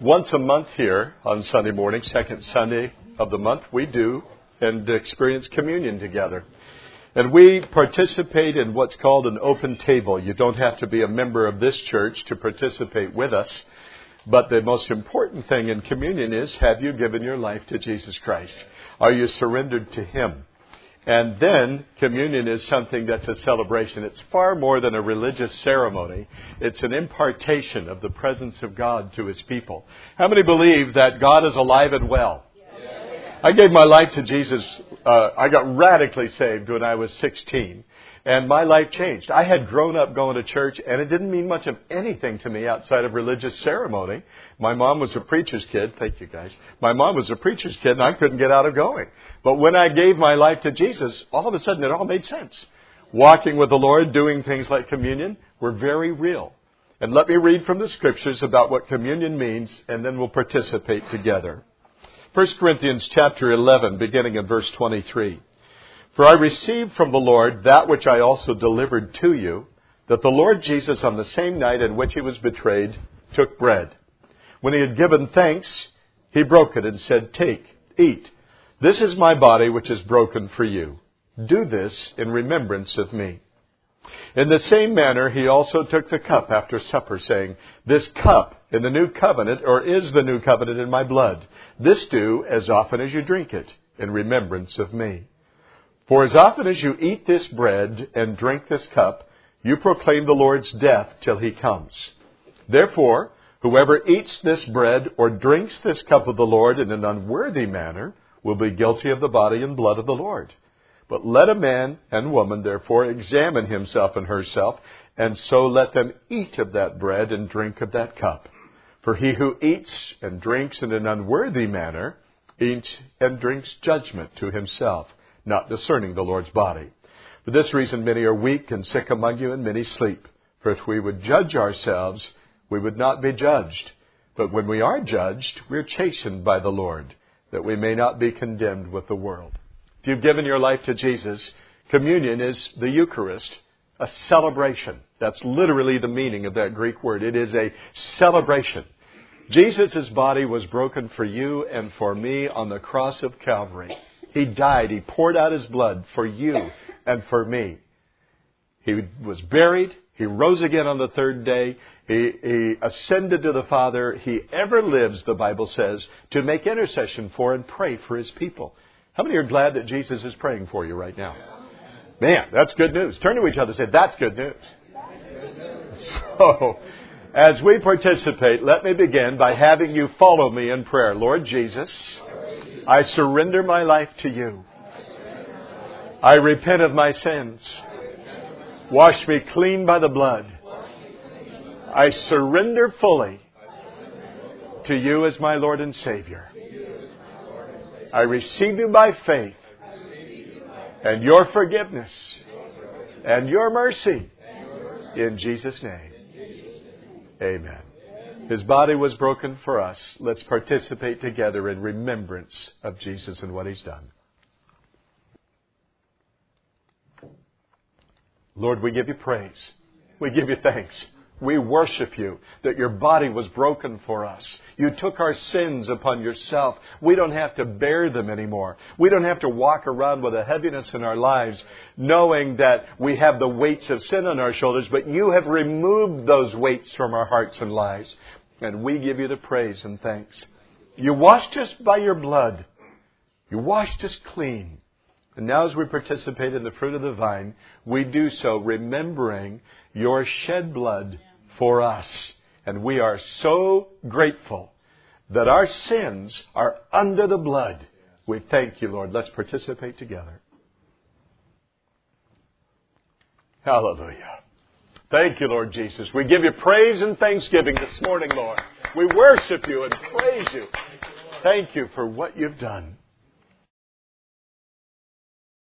Once a month here on Sunday morning, second Sunday of the month, we do and experience communion together. And we participate in what's called an open table. You don't have to be a member of this church to participate with us. But the most important thing in communion is, have you given your life to Jesus Christ? Are you surrendered to Him? And then communion is something that's a celebration. It's far more than a religious ceremony. It's an impartation of the presence of God to His people. How many believe that God is alive and well? Yes. I gave my life to Jesus. I got radically saved when I was 16. And my life changed. I had grown up going to church, and it didn't mean much of anything to me outside of religious ceremony. My mom was a preacher's kid. Thank you, guys. My mom was a preacher's kid, and I couldn't get out of going. But when I gave my life to Jesus, all of a sudden it all made sense. Walking with the Lord, doing things like communion, were very real. And let me read from the Scriptures about what communion means, and then we'll participate together. 1 Corinthians chapter 11, beginning in verse 23. For I received from the Lord that which I also delivered to you, that the Lord Jesus, on the same night in which He was betrayed, took bread. When He had given thanks, He broke it and said, "Take, eat. This is my body which is broken for you. Do this in remembrance of me." In the same manner, He also took the cup after supper, saying, "This cup in the new covenant, or is the new covenant in my blood. This do as often as you drink it, in remembrance of me. For as often as you eat this bread and drink this cup, you proclaim the Lord's death till He comes. Therefore, whoever eats this bread or drinks this cup of the Lord in an unworthy manner will be guilty of the body and blood of the Lord. But let a man and woman, therefore, examine himself and herself, and so let them eat of that bread and drink of that cup. For he who eats and drinks in an unworthy manner eats and drinks judgment to himself, not discerning the Lord's body. For this reason many are weak and sick among you, and many sleep. For if we would judge ourselves, we would not be judged. But when we are judged, we are chastened by the Lord, that we may not be condemned with the world. If you've given your life to Jesus, communion is the Eucharist, a celebration. That's literally the meaning of that Greek word. It is a celebration. Jesus' body was broken for you and for me on the cross of Calvary. He died. He poured out His blood for you and for me. He was buried. He rose again on the third day. He ascended to the Father. He ever lives, the Bible says, to make intercession for and pray for His people. How many are glad that Jesus is praying for you right now? Man, that's good news. Turn to each other and say, that's good news. So, as we participate, let me begin by having you follow me in prayer. Lord Jesus, I surrender my life to you. I repent of my sins. Wash me clean by the blood. I surrender fully to you as my Lord and Savior. I receive you by faith and your forgiveness and your mercy in Jesus' name. Amen. His body was broken for us. Let's participate together in remembrance of Jesus and what He's done. Lord, we give you praise. We give you thanks. We worship you that your body was broken for us. You took our sins upon yourself. We don't have to bear them anymore. We don't have to walk around with a heaviness in our lives knowing that we have the weights of sin on our shoulders, but you have removed those weights from our hearts and lives. And we give you the praise and thanks. You washed us by your blood. You washed us clean. And now as we participate in the fruit of the vine, we do so remembering your shed blood for us. And we are so grateful that our sins are under the blood. We thank you, Lord. Let's participate together. Hallelujah. Thank you, Lord Jesus. We give you praise and thanksgiving this morning, Lord. We worship you and praise you. Thank you for what you've done.